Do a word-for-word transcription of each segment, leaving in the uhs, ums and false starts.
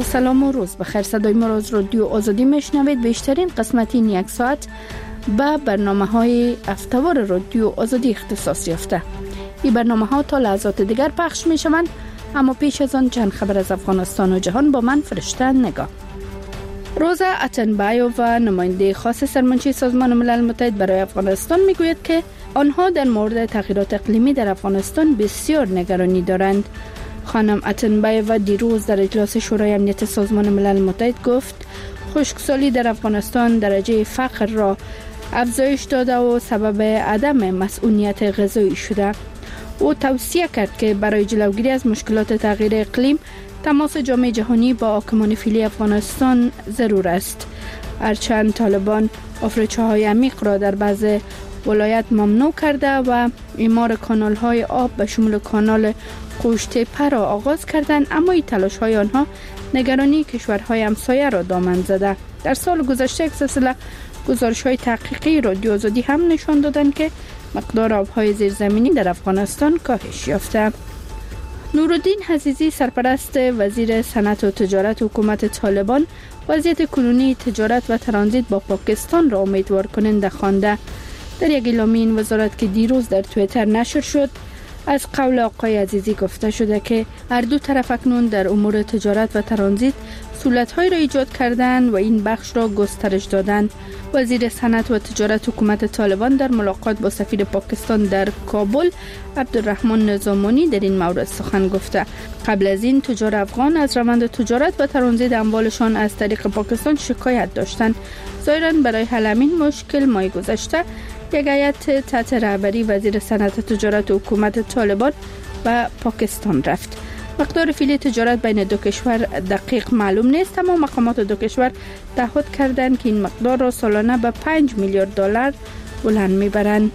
سلام و روز بخیر. صدای ما را از رادیو آزادی میشنوید. بیشترین قسمت این یک ساعت به برنامه های افتوار رادیو آزادی اختصاص یافته. این برنامه ها تا لحظات دیگر پخش می شوند، اما پیش از آن چند خبر از افغانستان و جهان با من فرشته نگاه. روزا اتنبایو و نماینده خاص سرمنشی سازمان ملل متحد برای افغانستان می گوید که آنها در مورد تغییرات اقلیمی در افغانستان بسیار نگرانی دارند. خانم اتنبایو دیروز در اجلاس شورای امنیت سازمان ملل متحد گفت خشکسالی در افغانستان درجه فقر را افزایش داده و سبب عدم مسئولیت غذایی شده. او توصیه کرد که برای جلوگیری از مشکلات تغییر اقلیم تماس جامعه جهانی با حاکمان فعلی افغانستان ضرور است. هرچند طالبان آفریقاهای عمیق را در بعض ولایت ممنوع کرده و اعمار کانال های آب به شمول کانال قوشتپه را آغاز کردند، اما این تلاش های آنها نگرانی کشورهای همسایه را دامن زده. در سال گذشته یک سلسله گزارش های تحقیقی رادیو آزادی هم نشان دادند که مقدار آبهای زیرزمینی در افغانستان کاهش یافته. نورالدین عزیزی سرپرست وزیر صنعت و تجارت حکومت طالبان وضعیت کنونی تجارت و ترانزیت با پاکستان را امیدوار کننده خوانده. در یک اعلامیه این وزارت که دیروز در توییتر نشر شد، از قول آقای عزیزی گفته شده که هر دو طرف اکنون در امور تجارت و ترانزیت سهولت‌هایی را ایجاد کردند و این بخش را گسترش دادند. وزیر صنعت و تجارت حکومت طالبان در ملاقات با سفیر پاکستان در کابل عبدالرحمن نظامانی در این مورد سخن گفته. قبل از این تجار افغان از روند تجارت و ترانزیت اموالشان از طریق پاکستان شکایت داشتند. ظاهراً برای حل همین مشکل ماه گذشته یک هیئت تحت رهبری وزیر صنعت و تجارت حکومت طالبان به پاکستان رفت. مقدار فعلی تجارت بین دو کشور دقیق معلوم نیست، اما مقامات دو کشور تعهد کردند که این مقدار را سالانه به پنج میلیارد دلار بلند میبرند.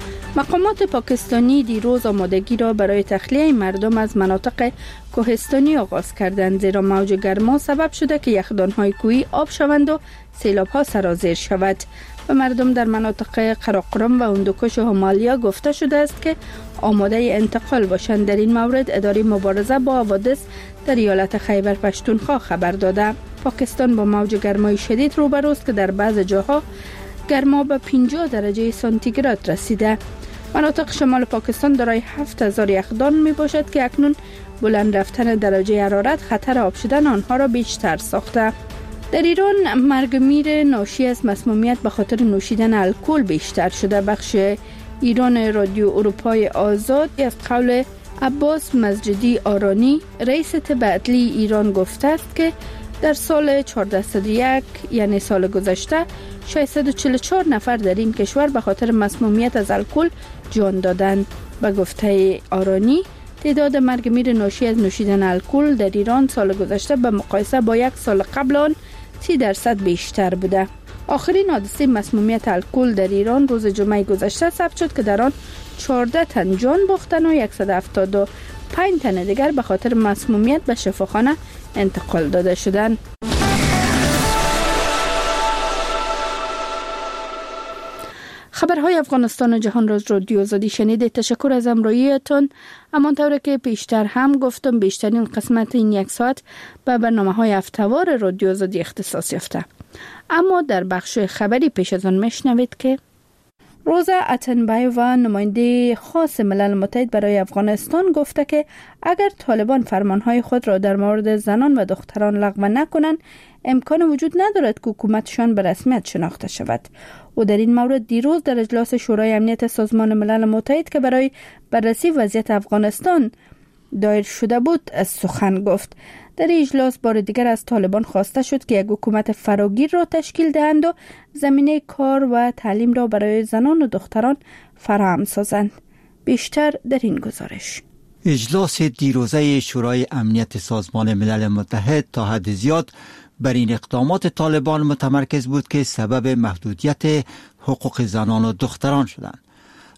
مقامات پاکستانی دیروز آمادگی را برای تخلیه مردم از مناطق کوهستانی آغاز کردند، زیرا موج گرما سبب شده که یخدان‌های کوهی آب شوند و سیلاب‌ها سرازیر شود. و مردم در مناطق قراقرم و هندوکش و همالیا گفته شده است که آماده انتقال باشند. در این مورد اداره مبارزه با حوادث در ایالت خیبر پشتونخوا خبر داده. پاکستان با موج گرمای شدید روبروست که در بعض جاها گرما به پنجاه درجه سانتیگراد رسیده. مناطق شمال پاکستان دارای هفت هزار یخدان می باشد که اکنون بلند رفتن درجه حرارت خطر آب شدن آنها را بیشتر ساخته. در ایران مرگ میر ناشی از مسمومیت به خاطر نوشیدن الکل بیشتر شده. بخش ایران رادیو اروپای آزاد از قول عباس مسجدی آرانی رئیس طب عدلی ایران گفته است که در سال چهارصد و یک یعنی سال گذشته ششصد و چهل و چهار نفر در این کشور به خاطر مسمومیت از الکل جان دادند. به گفته آرانی تعداد مرگ میر ناشی از نوشیدن الکل در ایران سال گذشته به مقایسه با یک سال قبل آن سی درصد بیشتر بوده. آخرین حادثه مسمومیت الکل در ایران روز جمعه گذشته ثبت شد که در آن چهارده تن جان باختند و صد و هفتاد و پنج تن دیگر به خاطر مسمومیت به شفاخانه انتقال داده شدند. خبرهای افغانستان و جهان را از رادیو آزادی شنیدید. تشکر از همراهیتان. همانطور که پیشتر هم گفتم بیشترین قسمت این یک ساعت به برنامه‌های افتوار رادیو آزادی اختصاص یافته. اما در بخش خبری پیش از آن میشنوید که روزا اتنبایو و نماینده خاص ملل متحد برای افغانستان گفته که اگر طالبان فرمانهای خود را در مورد زنان و دختران لغو نکنند، امکان وجود ندارد که حکومتشان به رسمیت شناخته شود. او در این مورد دیروز در اجلاس شورای امنیت سازمان ملل متحد که برای بررسی وضعیت افغانستان دایر شده بود از سخن گفت. در اجلاس بار دیگر از طالبان خواسته شد که یک حکومت فراگیر را تشکیل دهند و زمینه کار و تعلیم را برای زنان و دختران فراهم سازند. بیشتر در این گزارش. اجلاس دیروزه شورای امنیت سازمان ملل متحد تا حد زیاد بر این اقدامات طالبان متمرکز بود که سبب محدودیت حقوق زنان و دختران شدند.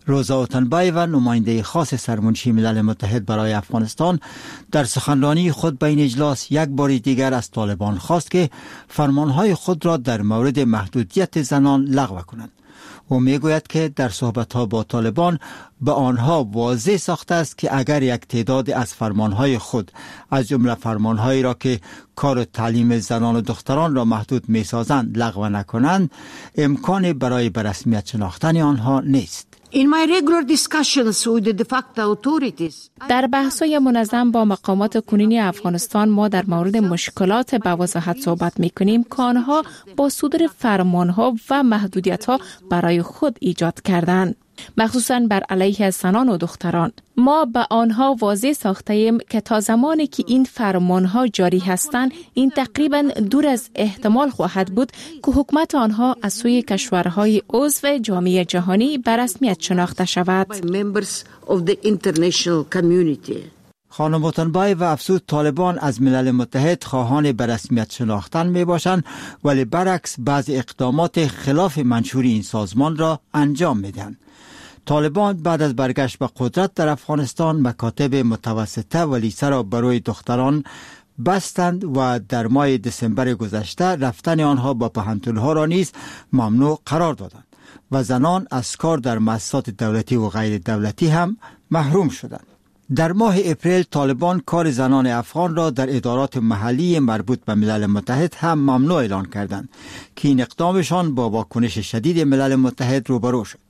روزا اوتنبای و نماینده خاص سرمنشی ملل متحد برای افغانستان در سخنرانی خود بین اجلاس یک بار دیگر از طالبان خواست که فرمانهای خود را در مورد محدودیت زنان لغو کنند. او میگوید که در صحبت‌ها با طالبان به آنها واضح ساخته است که اگر یک تعداد از فرمانهای خود از جمله فرمانهایی را که کار و تعلیم زنان و دختران را محدود می‌سازند لغو نکنند، امکان برای به رسمیت شناختن آنها نیست. In my regular discussions with the de facto authorities, در بحث‌های منظم با مقامات کنونی افغانستان ما در مورد مشکلات به وضاحت صحبت می‌کنیم که آنها با صدور فرمان‌ها و محدودیت‌ها برای خود ایجاد کردند، مخصوصاً بر علیه زنان و دختران. ما به آنها واضح ساخته ایم که تا زمانی که این فرمانها جاری هستند، این تقریباً دور از احتمال خواهد بود که حکومت آنها از سوی کشورهای عضو جامعه جهانی به رسمیت شناخته شود. خانم اوتنبای و افزود طالبان از ملل متحد خواهان به رسمیت شناختن می باشند، ولی برعکس بعض اقدامات خلاف منشور این سازمان را انجام می دهند. طالبان بعد از برگشت به قدرت در افغانستان مکاتب متوسطه و لیسه را برای دختران بستند و در ماه دسامبر گذشته رفتن آنها با پوهنتون‌ها را نیز ممنوع قرار دادند و زنان از کار در مؤسسات دولتی و غیر دولتی هم محروم شدند. در ماه اپریل طالبان کار زنان افغان را در ادارات محلی مربوط به ملل متحد هم ممنوع اعلان کردند که این اقدامشان با واکنش شدید ملل متحد روبرو شد.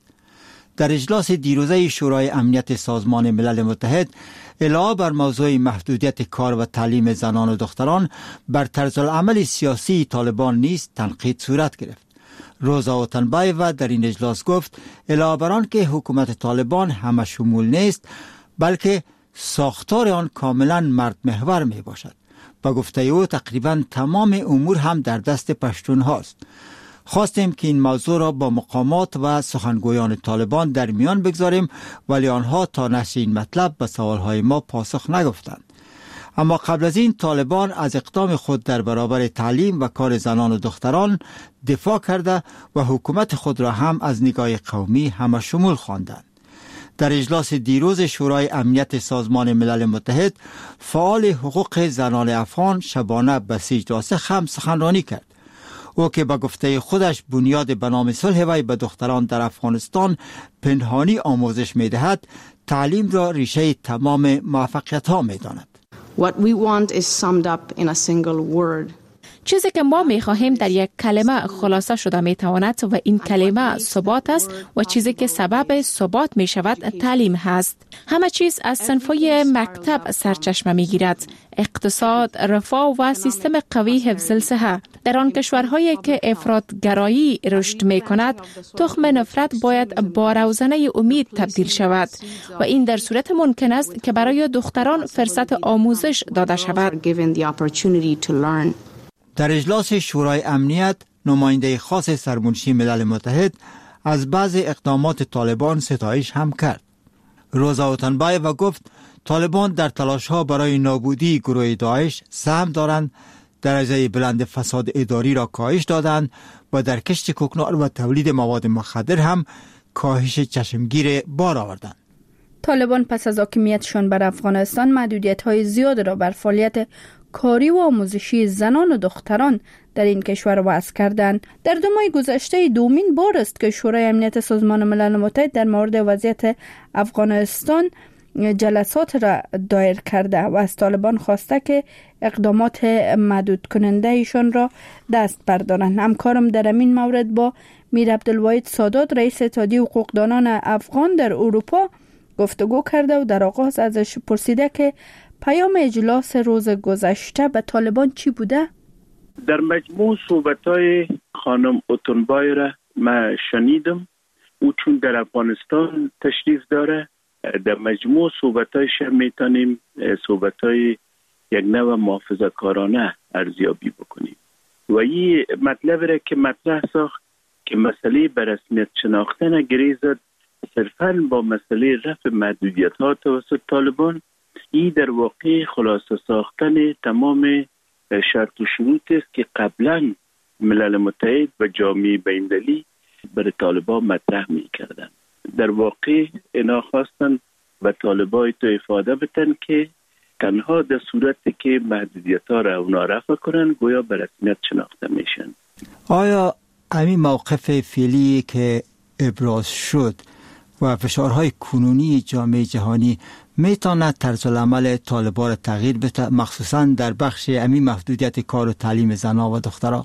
در اجلاس دیروزه شورای امنیت سازمان ملل متحد علاوه بر موضوع محدودیت کار و تعلیم زنان و دختران بر طرز العمل سیاسی طالبان نیز تنقید صورت گرفت. روزا اوتنبای و در این اجلاس گفت علاوه بر آن که حکومت طالبان همه شمول نیست، بلکه ساختار آن کاملا مرد محور می باشد. با گفته او تقریبا تمام امور هم در دست پشتون هاست. خواستیم که این موضوع را با مقامات و سخنگویان طالبان در میان بگذاریم، ولی آنها تا نشر این مطلب به سوالهای ما پاسخ نگفتند. اما قبل از این طالبان از اقدام خود در برابر تعلیم و کار زنان و دختران دفاع کرده و حکومت خود را هم از نگاه قومی همه شمول خواندند. در اجلاس دیروز شورای امنیت سازمان ملل متحد فعال حقوق زنان افغان شبانه بسیج راسخ هم سخنرانی کرد. او که به گفته خودش بنیاد به نام صلح وی به دختران در افغانستان پنهانی آموزش می دهد، تعلیم را ریشه تمام موفقیت ها می داند. What we want is summed up in a single word. چیزی که ما می خواهیم در یک کلمه خلاصه شده می تواند و این کلمه ثبات است و چیزی که سبب ثبات می شود تعلیم هست. همه چیز از صنفهای مکتب سرچشمه می گیرد. اقتصاد، رفاه و سیستم قوی حفظ الصحه. در آن کشورهایی که افراطگرایی رشد می کند، تخم نفرت باید با روزنه امید تبدیل شود و این در صورت ممکن است که برای دختران فرصت آموزش داده شود. در اجلاس شورای امنیت نماینده خاص سرمنشی ملل متحد از بعض اقدامات طالبان ستایش هم کرد. روزا اوتنبای و گفت طالبان در تلاش‌ها برای نابودی گروه داعش سهم دارند، درجه بلند فساد اداری را کاهش دادند و در کشت کوکنار و تولید مواد مخدر هم کاهش چشمگیر بار آوردند. طالبان پس از حاکمیتشان بر افغانستان محدودیت‌های زیاد را بر فعالیت کاری و آموزشی زنان و دختران در این کشور وضع کردند. در دو ماه گذشته دومین بار است که شورای امنیت سازمان ملل متحد در مورد وضعیت افغانستان جلسات را دایر کرده و از طالبان خواسته که اقدامات محدود کننده ایشان را دست بردارند. همکارم در این مورد با میر عبدالواحد سادات رئیس اتحادیه حقوقدانان افغان در اروپا گفتگو کرده و در آغاز ازش پرسیده که پیام اجلاس روز گذشته به طالبان چی بوده؟ در مجموع صحبت‌های خانم اوتنبای را من شنیدم. او چون در افغانستان تشریف داره، در مجموع صحبت‌هایش میتونیم صحبت‌های یک نوع محافظه‌کارانه ارزیابی بکنیم و این مطلب را که مطرح ساخت که مسئله به رسمیت شناختن گریزد صرفاً با مسئله رفع محدودیت‌ها توسط طالبان، این در واقع خلاصه ساختن تمام شرط و شروط است که قبلا ملل متحد و جامعه بین‌المللی برای طالبان مطرح می‌کردند. در واقع اینا خواستن به طالبای تو افاده بتن که تنها در صورتی که محدودیت ها را اونا رفع کنن گویا به رسمیت شناخته میشن. آیا همین موقف فعلی که ابراز شد و فشارهای کنونی جامعه جهانی میتواند طرز العمل طالبان را تغییر بده، مخصوصا در بخش همین محدودیت کار و تعلیم زنان و دختران؟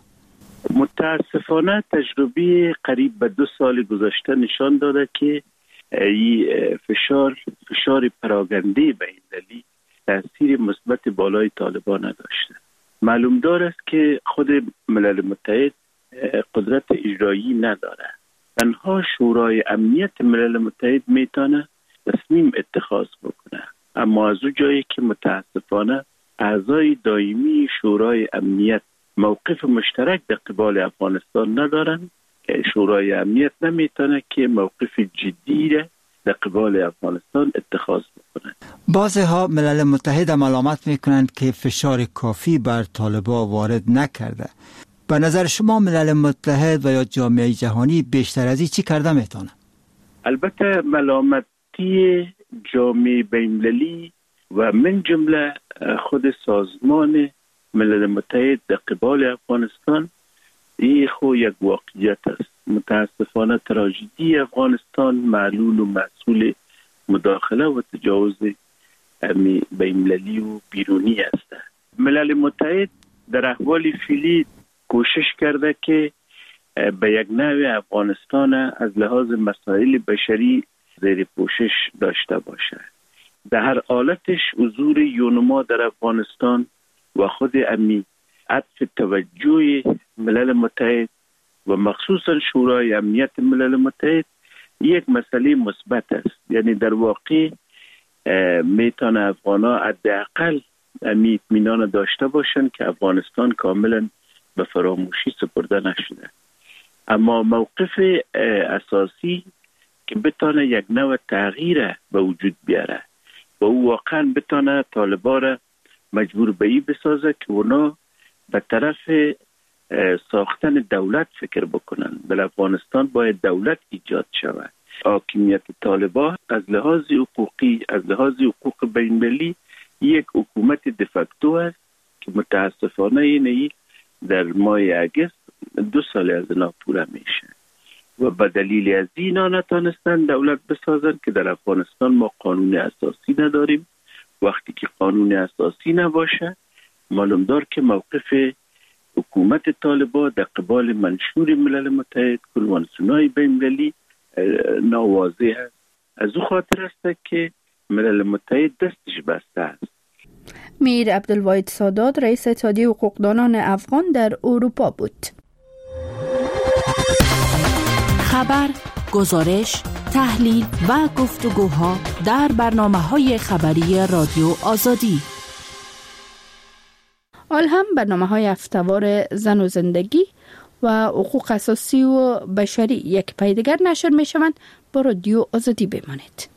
متاسفانه تجربه قریب به دو سال گذشته نشان داده که این فشار فشار پراگنده بین‌المللی تأثیر مثبت بالای طالبان نداشته. معلوم دار است که خود ملل متحد قدرت اجرایی نداره. تنها شورای امنیت ملل متحد میتونه تصمیم اتخاذ بکنه، اما از اون جایی که متاسفانه اعضای دائمی شورای امنیت موقف مشترک در قبال افغانستان ندارن، شورای امنیت نمیتونه که موقف جدی را در قبال افغانستان اتخاذ بکنه. بعضی‌ها ملل متحد ملامت میکنند که فشار کافی بر طالبان وارد نکرده. به نظر شما ملل متحد و یا جامعه جهانی بیشتر از این چی کرده میتونه؟ البته ملامتی جامعه بین‌المللی و من جمله خود سازمان ملل متحد در قبال افغانستان این خو یک واقعیت است. متاسفانه تراژدی افغانستان معلول و مسئول مداخله و تجاوز بین‌المللی و بیرونی است. ملل متحد در احوال فعلی کوشش کرده که به یک نوع افغانستان از لحاظ مسائل بشری زیر پوشش داشته باشه. در هر حالتش حضور یونما در افغانستان و خود امی عطف توجه ملل متحد و مخصوصا شورای امنیت ملل متحد یک مسئله مثبت است. یعنی در واقع میتونه افغانا حداقل امی اطمینان داشته باشن که افغانستان کاملا به فراموشی سپرده نشده. اما موقف اساسی که بتونه یک نوع تغییر به وجود بیاره و او واقعا بتونه طالبان را مجبور به این بسازه که اونا به طرف ساختن دولت فکر بکنن. در افغانستان باید دولت ایجاد شود. حاکمیت طالبان از لحاظ حقوقی، از لحاظ حقوق بین‌المللی یک حکومت دفاکتو است که متاسفانه اینه در ماه اگست دو سال از اینا پوره میشه و به دلیل از اینا نتانستن دولت بسازن که در افغانستان ما قانون اساسی نداریم. وقتی که قانون اساسی نباشه معلوم دار که موقف حکومت طالبان در قبال منشور ملل متحد کنوانسیون‌های بین‌المللی ناواضح است. از او خاطر است که ملل متحد دستش بسته است. میر عبدالواحد سادات رئیس اتحادیه حقوقدانان افغان در اروپا بود. خبر، گزارش، تحلیل و گفتگوها در برنامه‌های خبری رادیو آزادی. آل هم برنامه‌های هفته‌وار زن و زندگی و حقوق اساسی و بشری یک پای دیگر نشر می‌شوند. با رادیو آزادی بمانید.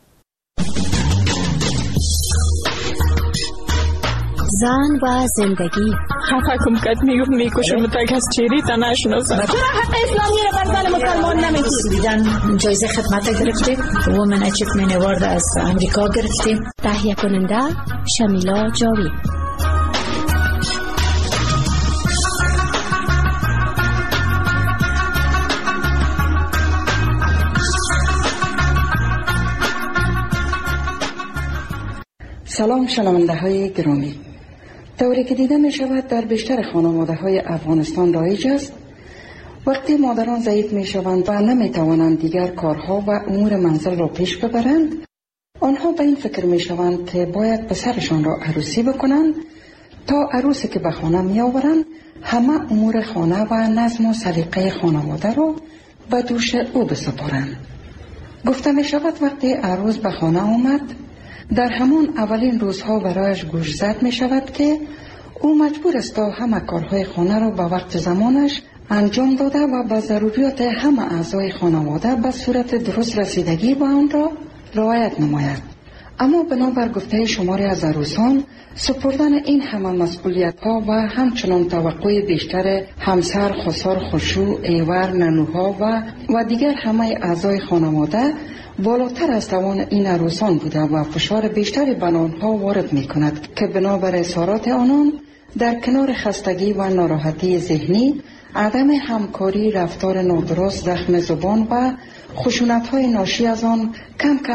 زن و زندگی. حکم کد میگفت میکشم تا کس چیری تا نشناسم. چرا حق اسلامی رو بر زن مسلمان نمیدید؟ دیدن جایزه خدمت گرفتیم. وومن اچیومنت اوارد از امریکا گرفتیم. تهیه کننده شمیلا جاوی. سلام شنونده های گرامی. طوری که دیده می شود در بیشتر خانواده های افغانستان رایج است وقتی مادران ضعیف می شوند و نمی توانند دیگر کارها و امور منزل را پیش ببرند، آنها به این فکر می شوند که باید پسرشان را عروسی بکنند تا عروسی که به خانه می آورند همه امور خانه و نظم و سلیقه خانواده را به دوش او بسپارند. گفته می شود وقتی عروس به خانه آمد در همان اولین روزها برایش گوش زد می شود که او مجبور است تا همه کارهای خانه را به وقت زمانش انجام داده و به ضروریات همه اعضای خانواده به صورت درست رسیدگی به آن را رعایت نماید. اما بنابر گفته شماری از عروسان سپردن این همه مسئولیت ها و همچنان توقع بیشتر همسر، خسر، خشوع، ایور، ننوها و و دیگر همه اعضای خانواده بالاتر از توان این عروسان بوده و فشار بیشتری بر آنها وارد می کند که بنابر اظهارات آنان در کنار خستگی و ناراحتی ذهنی، عدم همکاری، رفتار نادرست، زخم زبان و خشونت های ناشی از آن کم کم